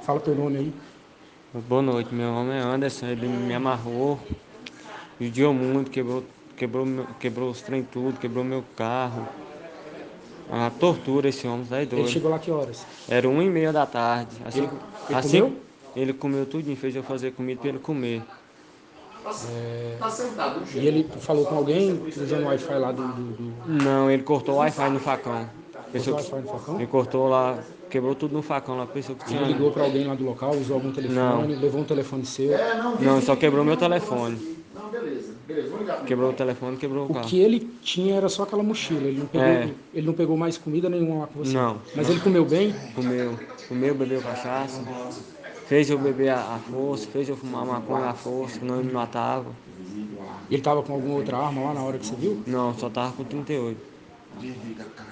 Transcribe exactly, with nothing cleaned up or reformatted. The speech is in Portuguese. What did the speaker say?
Fala teu nome aí. Boa noite, meu nome é Anderson, ele me amarrou, judiou muito, quebrou, quebrou, meu- quebrou os trem tudo, quebrou meu carro. Uma tortura esse homem, tá Ele doido. chegou lá que horas? Era uma e meia da tarde, assim, Ele, ele assim comeu? ele comeu tudinho, fez eu fazer comida pra ele comer. E ele tu falou com alguém usando o Wi-Fi lá do, do, do- Não, ele cortou o Wi-Fi no facão. Pensou Cortou o que Wi-Fi no facão? ele cortou lá, quebrou tudo no facão lá, pensou que Ele tinha. ligou pra alguém lá do local, usou algum Não, telefone, levou um telefone seu. não, só quebrou meu telefone. Quebrou o telefone, quebrou o O carro. que ele tinha era só aquela mochila. Ele não pegou, É, ele não pegou mais comida nenhuma lá com você. não, Mas ele não. comeu bem? Comeu, comeu, bebeu cachaça, fez eu beber a, a força, fez eu fumar maconha à força, que não me matava. Ele tava com alguma outra arma lá na hora que você viu? Não, só tava com trinta e oito.